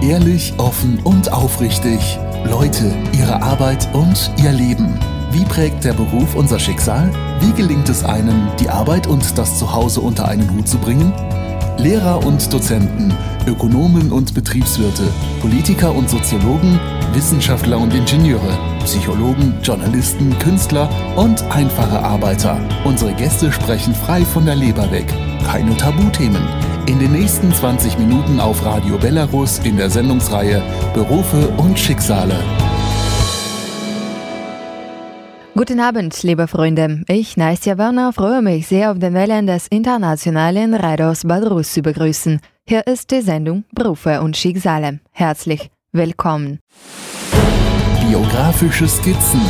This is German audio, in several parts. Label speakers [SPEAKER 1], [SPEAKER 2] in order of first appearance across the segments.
[SPEAKER 1] Ehrlich, offen und aufrichtig. Leute, ihre Arbeit und ihr Leben. Wie prägt der Beruf unser Schicksal? Wie gelingt es einem, die Arbeit und das Zuhause unter einen Hut zu bringen? Lehrer und Dozenten, Ökonomen und Betriebswirte, Politiker und Soziologen, Wissenschaftler und Ingenieure, Psychologen, Journalisten, Künstler und einfache Arbeiter. Unsere Gäste sprechen frei von der Leber weg. Keine Tabuthemen. In den nächsten 20 Minuten auf Radio Belarus in der Sendungsreihe Berufe und Schicksale.
[SPEAKER 2] Guten Abend, liebe Freunde. Ich, Nastja Werner, freue mich sehr auf den Wellen des internationalen Radios Belarus zu begrüßen. Hier ist die Sendung Berufe und Schicksale. Herzlich willkommen.
[SPEAKER 1] Biografische Skizzen.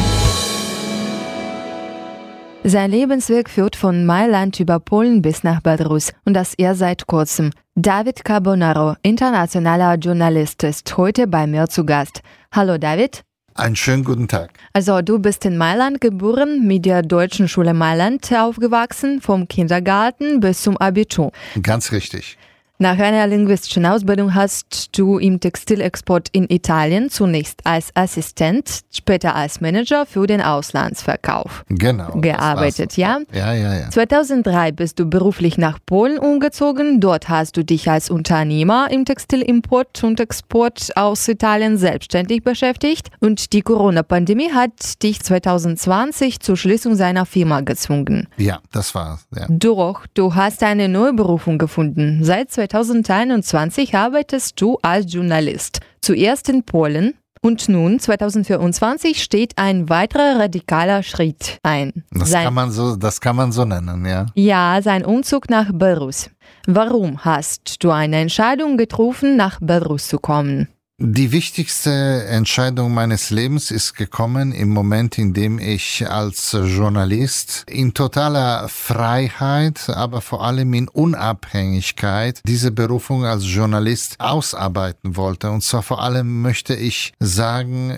[SPEAKER 2] Sein Lebensweg führt von Mailand über Polen bis nach Belarus und das erst seit kurzem. David Carbonaro, internationaler Journalist, ist heute bei mir zu Gast. Hallo David.
[SPEAKER 3] Einen schönen guten Tag.
[SPEAKER 2] Also du bist in Mailand geboren, mit der Deutschen Schule Mailand aufgewachsen, vom Kindergarten bis zum Abitur.
[SPEAKER 3] Ganz richtig.
[SPEAKER 2] Nach einer linguistischen Ausbildung hast du im Textilexport in Italien zunächst als Assistent, später als Manager für den Auslandsverkauf gearbeitet, so. Ja?
[SPEAKER 3] Ja.
[SPEAKER 2] 2003 bist du beruflich nach Polen umgezogen. Dort hast du dich als Unternehmer im Textilimport und Export aus Italien selbstständig beschäftigt und die Corona-Pandemie hat dich 2020 zur Schließung seiner Firma gezwungen.
[SPEAKER 3] Ja, das war's. Ja.
[SPEAKER 2] Doch, du hast eine neue Berufung gefunden. Seit 2021 arbeitest du als Journalist. Zuerst in Polen und nun 2024 steht ein weiterer radikaler Schritt ein.
[SPEAKER 3] Das kann man so nennen, ja.
[SPEAKER 2] Ja, sein Umzug nach Belarus. Warum hast du eine Entscheidung getroffen, nach Belarus zu kommen?
[SPEAKER 3] Die wichtigste Entscheidung meines Lebens ist gekommen im Moment, in dem ich als Journalist in totaler Freiheit, aber vor allem in Unabhängigkeit diese Berufung als Journalist ausarbeiten wollte. Und zwar vor allem möchte ich sagen,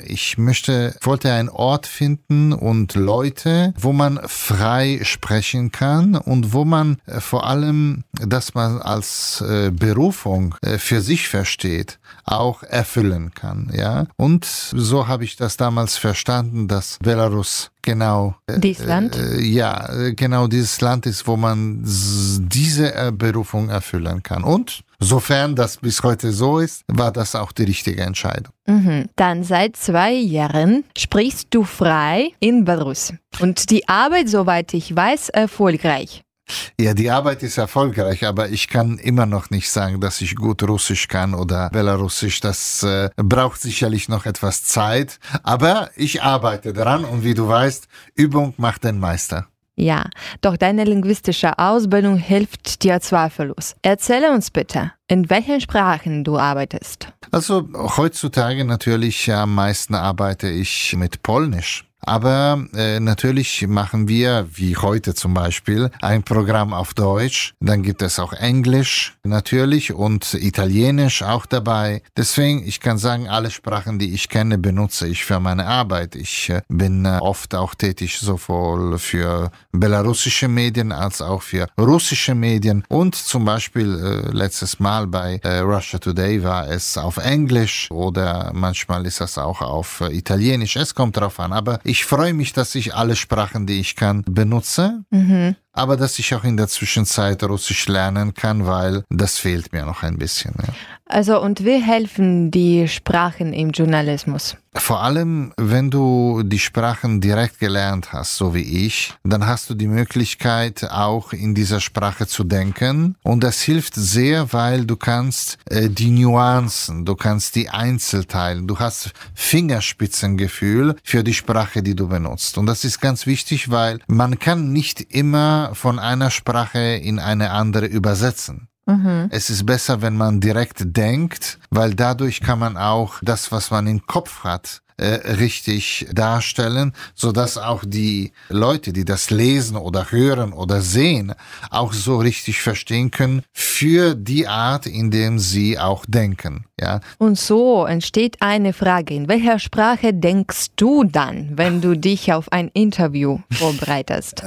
[SPEAKER 3] wollte einen Ort finden und Leute, wo man frei sprechen kann und wo man vor allem, dass man als Berufung für sich versteht, auch erfüllen kann, ja. Und so habe ich das damals verstanden, dass Belarus genau
[SPEAKER 2] dieses Land?
[SPEAKER 3] Genau dieses Land ist, wo man diese Berufung erfüllen kann. Und sofern das bis heute so ist, war das auch die richtige Entscheidung.
[SPEAKER 2] Dann seit 2 Jahren sprichst du frei in Belarus. Und die Arbeit, soweit ich weiß, erfolgreich.
[SPEAKER 3] Ja, die Arbeit ist erfolgreich, aber ich kann immer noch nicht sagen, dass ich gut Russisch kann oder Belarusisch. Das braucht sicherlich noch etwas Zeit, aber ich arbeite dran und wie du weißt, Übung macht den Meister.
[SPEAKER 2] Ja, doch deine linguistische Ausbildung hilft dir zweifellos. Erzähle uns bitte, in welchen Sprachen du arbeitest.
[SPEAKER 3] Also heutzutage natürlich am meisten arbeite ich mit Polnisch. Aber natürlich machen wir, wie heute zum Beispiel, ein Programm auf Deutsch. Dann gibt es auch Englisch natürlich und Italienisch auch dabei. Deswegen, ich kann sagen, alle Sprachen, die ich kenne, benutze ich für meine Arbeit. Ich bin oft auch tätig sowohl für belarussische Medien als auch für russische Medien. Und zum Beispiel letztes Mal bei Russia Today war es auf Englisch oder manchmal ist das auch auf Italienisch. Es kommt drauf an, aber ich freue mich, dass ich alle Sprachen, die ich kann, benutze, aber dass ich auch in der Zwischenzeit Russisch lernen kann, weil das fehlt mir noch ein bisschen. Ja.
[SPEAKER 2] Also und wie helfen die Sprachen im Journalismus?
[SPEAKER 3] Vor allem, wenn du die Sprachen direkt gelernt hast, so wie ich, dann hast du die Möglichkeit, auch in dieser Sprache zu denken. Und das hilft sehr, weil du kannst die Nuancen, du kannst die Einzelteile, du hast Fingerspitzengefühl für die Sprache, die du benutzt. Und das ist ganz wichtig, weil man kann nicht immer von einer Sprache in eine andere übersetzen. Es ist besser, wenn man direkt denkt, weil dadurch kann man auch das, was man im Kopf hat, richtig darstellen, sodass auch die Leute, die das lesen oder hören oder sehen, auch so richtig verstehen können für die Art, in dem sie auch denken. Ja.
[SPEAKER 2] Und so entsteht eine Frage. In welcher Sprache denkst du dann, wenn du dich auf ein Interview vorbereitest?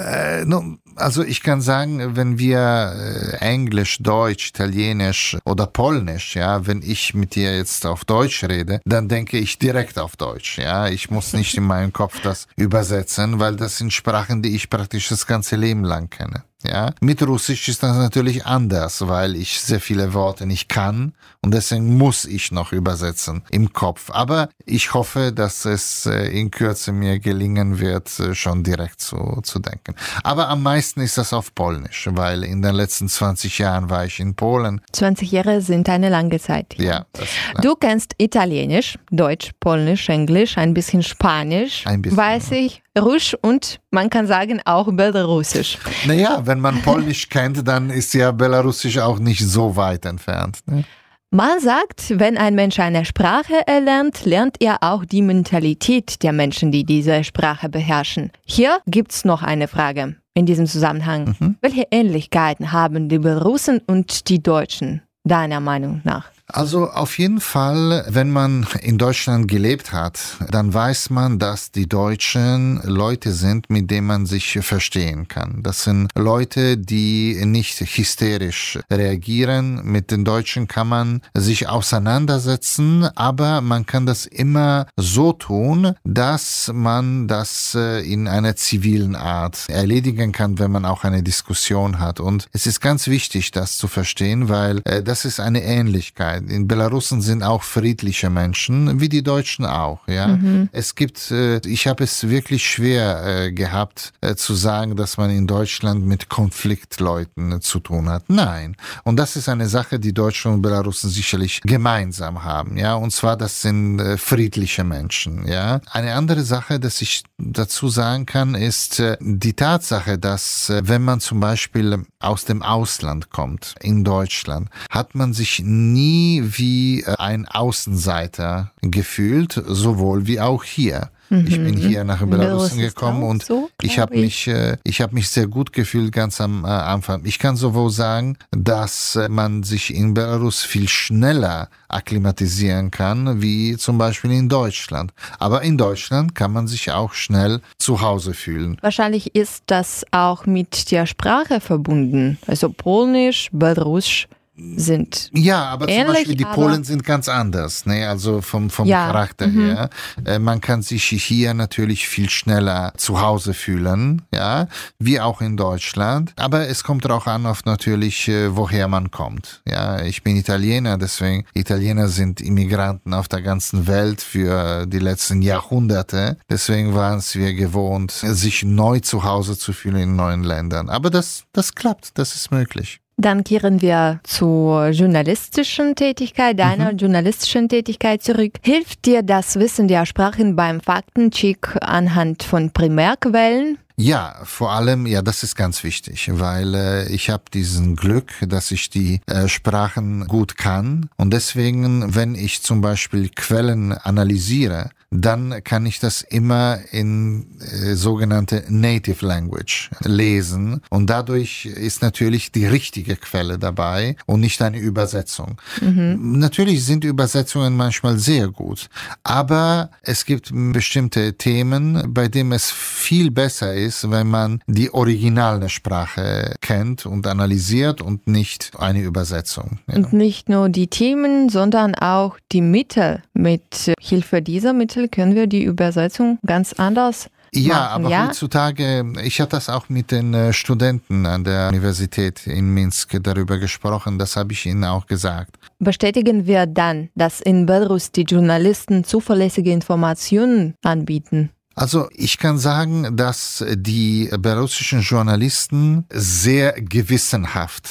[SPEAKER 3] Also ich kann sagen, wenn wir Englisch, Deutsch, Italienisch oder Polnisch, ja, wenn ich mit dir jetzt auf Deutsch rede, dann denke ich direkt auf Deutsch, ja. Ich muss nicht in meinem Kopf das übersetzen, weil das sind Sprachen, die ich praktisch das ganze Leben lang kenne. Ja, mit Russisch ist das natürlich anders, weil ich sehr viele Worte nicht kann und deswegen muss ich noch übersetzen im Kopf. Aber ich hoffe, dass es in Kürze mir gelingen wird, schon direkt zu denken. Aber am meisten ist das auf Polnisch, weil in den letzten 20 Jahren war ich in Polen.
[SPEAKER 2] 20 Jahre sind eine lange Zeit.
[SPEAKER 3] Ja.
[SPEAKER 2] Du kennst Italienisch, Deutsch, Polnisch, Englisch, ein bisschen Spanisch, weiß ich, Russisch und man kann sagen auch Belarusisch.
[SPEAKER 3] Naja, wenn man Polnisch kennt, dann ist ja Belarusisch auch nicht so weit entfernt. Ne?
[SPEAKER 2] Man sagt, wenn ein Mensch eine Sprache erlernt, lernt er auch die Mentalität der Menschen, die diese Sprache beherrschen. Hier gibt's noch eine Frage in diesem Zusammenhang. Welche Ähnlichkeiten haben die Belarusen und die Deutschen, deiner Meinung nach?
[SPEAKER 3] Also auf jeden Fall, wenn man in Deutschland gelebt hat, dann weiß man, dass die Deutschen Leute sind, mit denen man sich verstehen kann. Das sind Leute, die nicht hysterisch reagieren. Mit den Deutschen kann man sich auseinandersetzen, aber man kann das immer so tun, dass man das in einer zivilen Art erledigen kann, wenn man auch eine Diskussion hat. Und es ist ganz wichtig, das zu verstehen, weil das ist eine Ähnlichkeit. In Belarusen sind auch friedliche Menschen, wie die Deutschen auch. Ja, es gibt, ich habe es wirklich schwer gehabt zu sagen, dass man in Deutschland mit Konfliktleuten zu tun hat. Nein, und das ist eine Sache, die Deutschen und Belarusen sicherlich gemeinsam haben. Ja, und zwar das sind friedliche Menschen. Ja, eine andere Sache, dass ich dazu sagen kann, ist die Tatsache, dass wenn man zum Beispiel aus dem Ausland kommt, in Deutschland, hat man sich nie wie ein Außenseiter gefühlt, sowohl wie auch hier. Ich bin hier nach Belarus gekommen und so, ich habe mich sehr gut gefühlt ganz am Anfang. Ich kann sowohl sagen, dass man sich in Belarus viel schneller akklimatisieren kann, wie zum Beispiel in Deutschland. Aber in Deutschland kann man sich auch schnell zu Hause fühlen.
[SPEAKER 2] Wahrscheinlich ist das auch mit der Sprache verbunden. Also Polnisch, Belarusisch sind
[SPEAKER 3] ja, aber
[SPEAKER 2] ähnlich,
[SPEAKER 3] zum Beispiel die Polen sind ganz anders, ne? Also vom Charakter her. Man kann sich hier natürlich viel schneller zu Hause fühlen, ja, wie auch in Deutschland. Aber es kommt auch an auf natürlich, woher man kommt. Ja, ich bin Italiener, deswegen Italiener sind Immigranten auf der ganzen Welt für die letzten Jahrhunderte. Deswegen waren es wir gewohnt, sich neu zu Hause zu fühlen in neuen Ländern. Aber das klappt, das ist möglich.
[SPEAKER 2] Dann kehren wir zur journalistischen Tätigkeit, deiner journalistischen Tätigkeit zurück. Hilft dir das Wissen der Sprachen beim Faktencheck anhand von Primärquellen?
[SPEAKER 3] Ja, vor allem, ja, das ist ganz wichtig, weil ich habe diesen Glück, dass ich die Sprachen gut kann und deswegen, wenn ich zum Beispiel Quellen analysiere, dann kann ich das immer in sogenannte Native Language lesen und dadurch ist natürlich die richtige Quelle dabei und nicht eine Übersetzung. Natürlich sind Übersetzungen manchmal sehr gut, aber es gibt bestimmte Themen, bei denen es viel besser ist, wenn man die originale Sprache kennt und analysiert und nicht eine Übersetzung. Ja.
[SPEAKER 2] Und nicht nur die Themen, sondern auch die Mittel. Mit Hilfe dieser Mittel können wir die Übersetzung ganz anders machen.
[SPEAKER 3] Aber heutzutage, ich habe das auch mit den Studenten an der Universität in Minsk darüber gesprochen, das habe ich ihnen auch gesagt.
[SPEAKER 2] Bestätigen wir dann, dass in Belarus die Journalisten zuverlässige Informationen anbieten?
[SPEAKER 3] Also ich kann sagen, dass die belarussischen Journalisten sehr gewissenhaft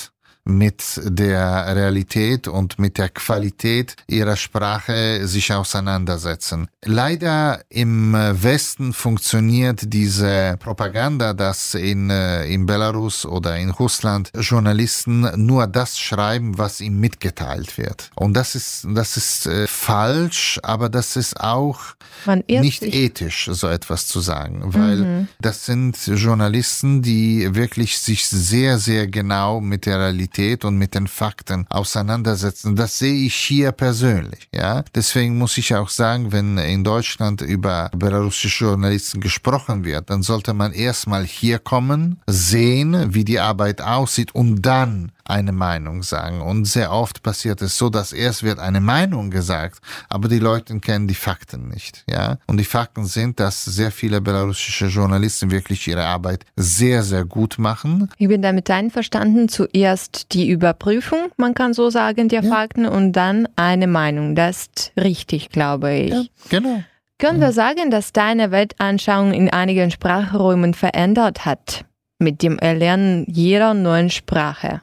[SPEAKER 3] mit der Realität und mit der Qualität ihrer Sprache sich auseinandersetzen. Leider im Westen funktioniert diese Propaganda, dass in Belarus oder in Russland Journalisten nur das schreiben, was ihm mitgeteilt wird. Und das ist falsch, aber das ist auch nicht ethisch, so etwas zu sagen, weil das sind Journalisten, die wirklich sich sehr, sehr genau mit der Realität und mit den Fakten auseinandersetzen. Das sehe ich hier persönlich, ja. Deswegen muss ich auch sagen, wenn in Deutschland über belarussische Journalisten gesprochen wird, dann sollte man erstmal hier kommen, sehen, wie die Arbeit aussieht und dann eine Meinung sagen. Und sehr oft passiert es so, dass erst wird eine Meinung gesagt, aber die Leute kennen die Fakten nicht, ja. Und die Fakten sind, dass sehr viele belarussische Journalisten wirklich ihre Arbeit sehr, sehr gut machen.
[SPEAKER 2] Ich bin damit einverstanden. Zuerst die Überprüfung, man kann so sagen, der Fakten und dann eine Meinung. Das ist richtig, glaube ich.
[SPEAKER 3] Ja, genau.
[SPEAKER 2] Können wir sagen, dass deine Weltanschauung in einigen Sprachräumen verändert hat? Mit dem Erlernen jeder neuen Sprache?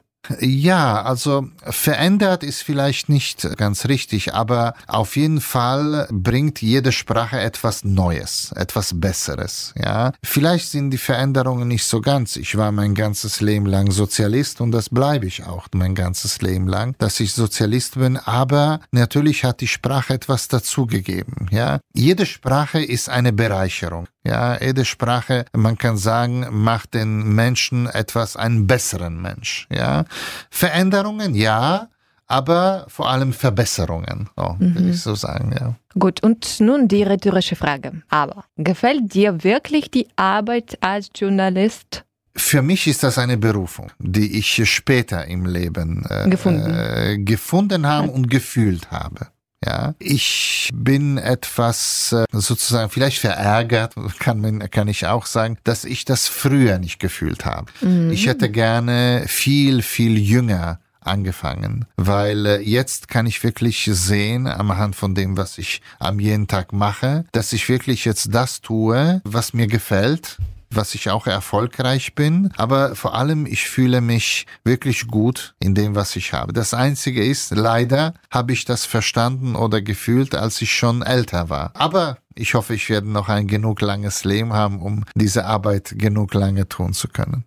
[SPEAKER 3] Ja, also verändert ist vielleicht nicht ganz richtig, aber auf jeden Fall bringt jede Sprache etwas Neues, etwas Besseres, ja. Vielleicht sind die Veränderungen nicht so ganz. Ich war mein ganzes Leben lang Sozialist und das bleibe ich auch mein ganzes Leben lang, dass ich Sozialist bin, aber natürlich hat die Sprache etwas dazugegeben, ja. Jede Sprache ist eine Bereicherung. Ja, jede Sprache, man kann sagen, macht den Menschen einen besseren Mensch, ja. Veränderungen, ja, aber vor allem Verbesserungen, will ich so sagen, ja.
[SPEAKER 2] Gut, und nun die rhetorische Frage. Aber gefällt dir wirklich die Arbeit als Journalist?
[SPEAKER 3] Für mich ist das eine Berufung, die ich später im Leben gefunden habe und gefühlt habe. Ja, ich bin etwas sozusagen vielleicht verärgert, kann ich auch sagen, dass ich das früher nicht gefühlt habe. Ich hätte gerne viel, viel jünger angefangen, weil jetzt kann ich wirklich sehen, anhand von dem, was ich am jeden Tag mache, dass ich wirklich jetzt das tue, was mir gefällt, was ich auch erfolgreich bin, aber vor allem ich fühle mich wirklich gut in dem, was ich habe. Das Einzige ist, leider habe ich das verstanden oder gefühlt, als ich schon älter war. Aber ich hoffe, ich werde noch ein genug langes Leben haben, um diese Arbeit genug lange tun zu können.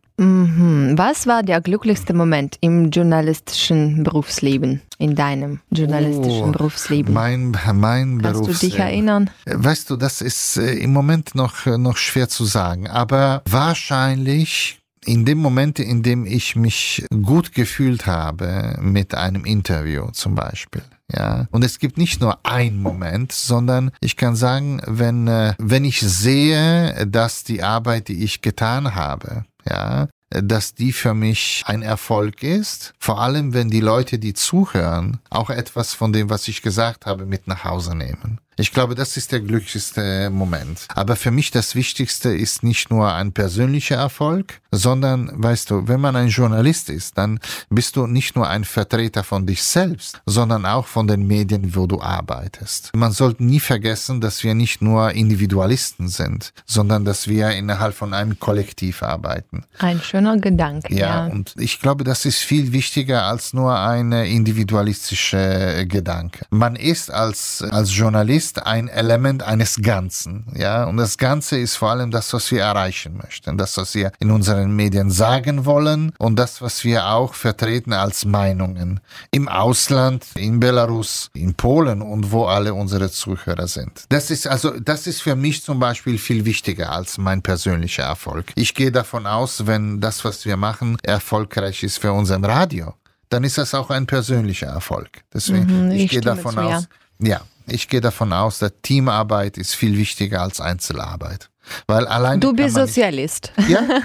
[SPEAKER 2] Was war der glücklichste Moment im journalistischen Berufsleben, in deinem journalistischen Berufsleben?
[SPEAKER 3] Mein Berufsleben.
[SPEAKER 2] Kannst du dich erinnern?
[SPEAKER 3] Weißt du, das ist im Moment noch schwer zu sagen, aber wahrscheinlich in dem Moment, in dem ich mich gut gefühlt habe mit einem Interview zum Beispiel. Ja, und es gibt nicht nur einen Moment, sondern ich kann sagen, wenn ich sehe, dass die Arbeit, die ich getan habe, ja, dass die für mich ein Erfolg ist, vor allem wenn die Leute, die zuhören, auch etwas von dem, was ich gesagt habe, mit nach Hause nehmen. Ich glaube, das ist der glücklichste Moment. Aber für mich das Wichtigste ist nicht nur ein persönlicher Erfolg, sondern, weißt du, wenn man ein Journalist ist, dann bist du nicht nur ein Vertreter von dich selbst, sondern auch von den Medien, wo du arbeitest. Man sollte nie vergessen, dass wir nicht nur Individualisten sind, sondern dass wir innerhalb von einem Kollektiv arbeiten.
[SPEAKER 2] Ein schöner Gedanke,
[SPEAKER 3] ja. Und ich glaube, das ist viel wichtiger als nur eine individualistische Gedanke. Man ist als Journalist ein Element eines Ganzen, ja, und das Ganze ist vor allem das, was wir erreichen möchten, das, was wir in unseren Medien sagen wollen und das, was wir auch vertreten als Meinungen im Ausland, in Belarus, in Polen und wo alle unsere Zuhörer sind. Das ist für mich zum Beispiel viel wichtiger als mein persönlicher Erfolg. Ich gehe davon aus, wenn das, was wir machen, erfolgreich ist für unseren Radio, dann ist das auch ein persönlicher Erfolg. Deswegen, ich gehe davon aus, ich gehe davon aus, dass Teamarbeit ist viel wichtiger als Einzelarbeit. Weil alleine
[SPEAKER 2] du bist Sozialist.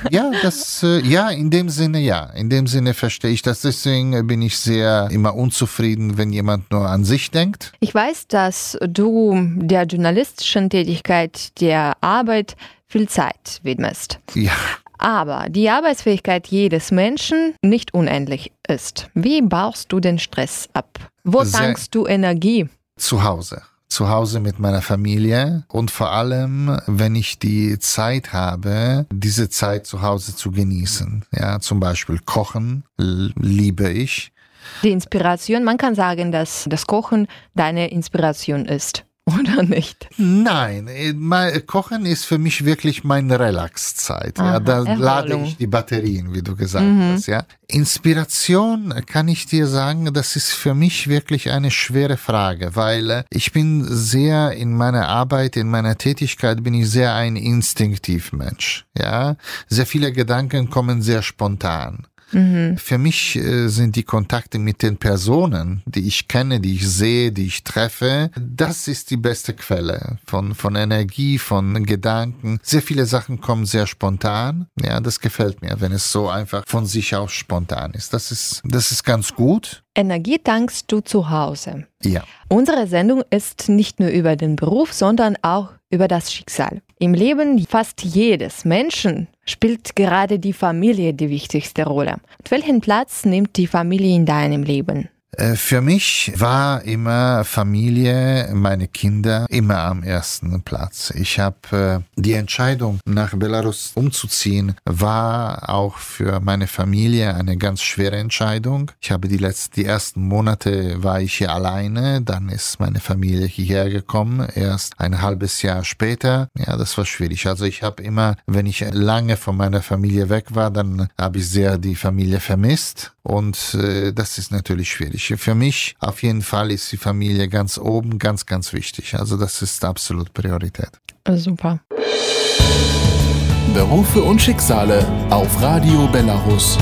[SPEAKER 3] In dem Sinne verstehe ich das. Deswegen bin ich immer unzufrieden, wenn jemand nur an sich denkt.
[SPEAKER 2] Ich weiß, dass du der journalistischen Tätigkeit, der Arbeit viel Zeit widmest.
[SPEAKER 3] Ja.
[SPEAKER 2] Aber die Arbeitsfähigkeit jedes Menschen nicht unendlich ist. Wie baust du den Stress ab? Wo tankst du Energie?
[SPEAKER 3] Zu Hause. zu Hause mit meiner Familie und vor allem, wenn ich die Zeit habe, diese Zeit zu Hause zu genießen. Ja, zum Beispiel Kochen liebe ich.
[SPEAKER 2] Die Inspiration, man kann sagen, dass das Kochen deine Inspiration ist. Oder nicht?
[SPEAKER 3] Nein, Kochen ist für mich wirklich meine Relaxzeit. Ja, da lade ich die Batterien, wie du gesagt hast. Ja. Inspiration, kann ich dir sagen, das ist für mich wirklich eine schwere Frage, weil ich bin sehr in meiner Arbeit, in meiner Tätigkeit bin ich sehr ein Instinktivmensch. Ja, sehr viele Gedanken kommen sehr spontan. Für mich sind die Kontakte mit den Personen, die ich kenne, die ich sehe, die ich treffe, das ist die beste Quelle von Energie, von Gedanken. Sehr viele Sachen kommen sehr spontan. Ja, das gefällt mir, wenn es so einfach von sich aus spontan ist. Das ist ganz gut.
[SPEAKER 2] Energie tankst du zu Hause.
[SPEAKER 3] Ja.
[SPEAKER 2] Unsere Sendung ist nicht nur über den Beruf, sondern auch über das Schicksal. Im Leben fast jedes Menschen spielt gerade die Familie die wichtigste Rolle. Und welchen Platz nimmt die Familie in deinem Leben?
[SPEAKER 3] Für mich war immer Familie, meine Kinder, immer am ersten Platz. Ich habe die Entscheidung, nach Belarus umzuziehen, war auch für meine Familie eine ganz schwere Entscheidung. Ich habe die ersten Monate war ich hier alleine, dann ist meine Familie hierher gekommen, erst ein halbes Jahr später. Ja, das war schwierig. Also ich habe immer, wenn ich lange von meiner Familie weg war, dann habe ich sehr die Familie vermisst. Und das ist natürlich schwierig. Für mich auf jeden Fall ist die Familie ganz oben, ganz, ganz wichtig. Also das ist absolut Priorität.
[SPEAKER 2] Super.
[SPEAKER 1] Berufe und Schicksale auf Radio Belarus.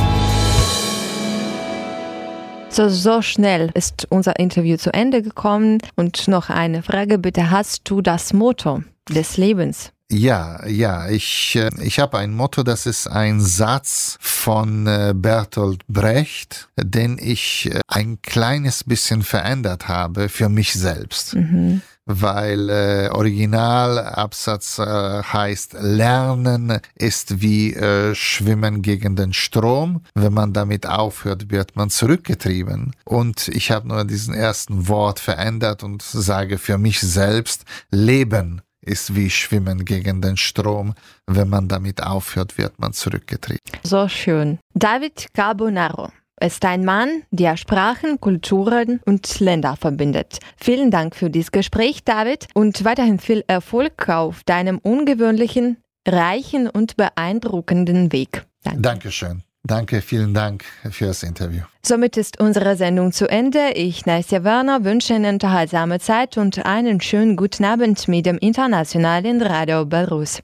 [SPEAKER 2] So schnell ist unser Interview zu Ende gekommen. Und noch eine Frage bitte. Hast du das Motto des Lebens?
[SPEAKER 3] Ja, ich habe ein Motto, das ist ein Satz von Bertolt Brecht, den ich ein kleines bisschen verändert habe für mich selbst. Weil Originalabsatz heißt, Lernen ist wie Schwimmen gegen den Strom. Wenn man damit aufhört, wird man zurückgetrieben. Und ich habe nur diesen ersten Wort verändert und sage für mich selbst, Leben ist wie Schwimmen gegen den Strom. Wenn man damit aufhört, wird man zurückgetrieben.
[SPEAKER 2] So schön. David Carbonaro ist ein Mann, der Sprachen, Kulturen und Länder verbindet. Vielen Dank für dieses Gespräch, David, und weiterhin viel Erfolg auf deinem ungewöhnlichen, reichen und beeindruckenden Weg. Danke.
[SPEAKER 3] Dankeschön. Danke, vielen Dank für das Interview.
[SPEAKER 2] Somit ist unsere Sendung zu Ende. Ich, Nasja Werner, wünsche eine unterhaltsame Zeit und einen schönen guten Abend mit dem internationalen Radio Belarus.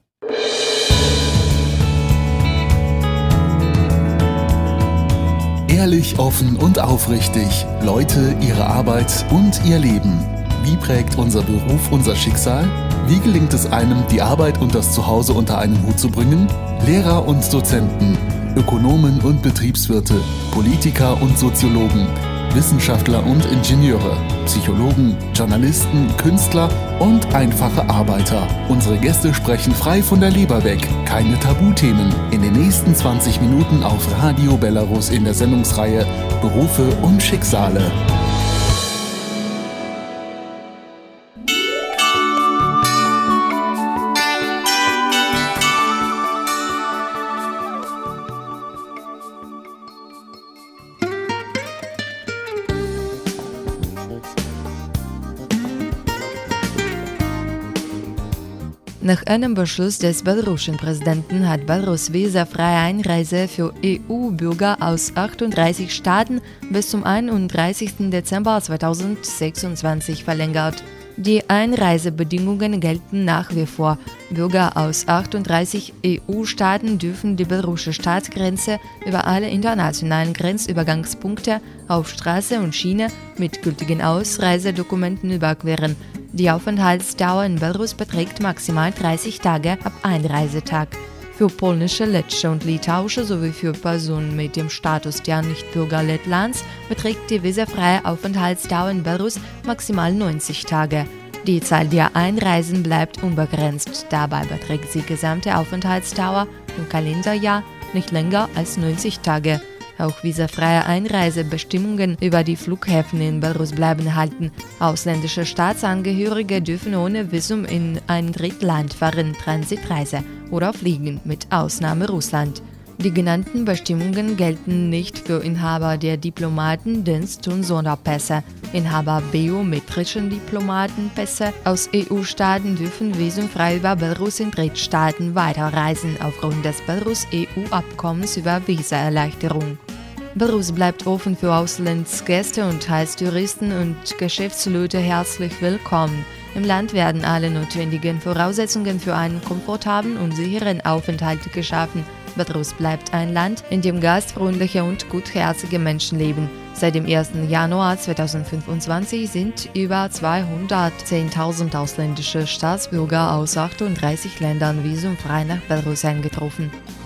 [SPEAKER 1] Ehrlich, offen und aufrichtig. Leute, ihre Arbeit und ihr Leben. Wie prägt unser Beruf unser Schicksal? Wie gelingt es einem, die Arbeit und das Zuhause unter einen Hut zu bringen? Lehrer und Dozenten, Ökonomen und Betriebswirte, Politiker und Soziologen, Wissenschaftler und Ingenieure, Psychologen, Journalisten, Künstler und einfache Arbeiter. Unsere Gäste sprechen frei von der Leber weg, keine Tabuthemen. In den nächsten 20 Minuten auf Radio Belarus in der Sendungsreihe Berufe und Schicksale.
[SPEAKER 2] Nach einem Beschluss des belarussischen Präsidenten hat Belarus visafreie Einreise für EU-Bürger aus 38 Staaten bis zum 31. Dezember 2026 verlängert. Die Einreisebedingungen gelten nach wie vor. Bürger aus 38 EU-Staaten dürfen die belarussische Staatsgrenze über alle internationalen Grenzübergangspunkte auf Straße und Schiene mit gültigen Ausreisedokumenten überqueren. Die Aufenthaltsdauer in Belarus beträgt maximal 30 Tage ab Einreisetag. Für polnische, lettische und litauische sowie für Personen mit dem Status der Nichtbürger Lettlands beträgt die visafreie Aufenthaltsdauer in Belarus maximal 90 Tage. Die Zahl der Einreisen bleibt unbegrenzt. Dabei beträgt die gesamte Aufenthaltsdauer im Kalenderjahr nicht länger als 90 Tage. Auch visafreie Einreisebestimmungen über die Flughäfen in Belarus bleiben erhalten. Ausländische Staatsangehörige dürfen ohne Visum in ein Drittland fahren, Transitreise oder fliegen, mit Ausnahme Russland. Die genannten Bestimmungen gelten nicht für Inhaber der Diplomaten-, Dienst- und Sonderpässe. Inhaber biometrischen Diplomatenpässe aus EU-Staaten dürfen visumfrei über Belarus in Drittstaaten weiterreisen, aufgrund des Belarus-EU-Abkommens über Visaerleichterung. Belarus bleibt offen für Auslandsgäste und heißt Touristen und Geschäftsleute herzlich willkommen. Im Land werden alle notwendigen Voraussetzungen für einen komfortablen und sicheren Aufenthalt geschaffen. Belarus bleibt ein Land, in dem gastfreundliche und gutherzige Menschen leben. Seit dem 1. Januar 2025 sind über 210.000 ausländische Staatsbürger aus 38 Ländern visumfrei nach Belarus eingetroffen.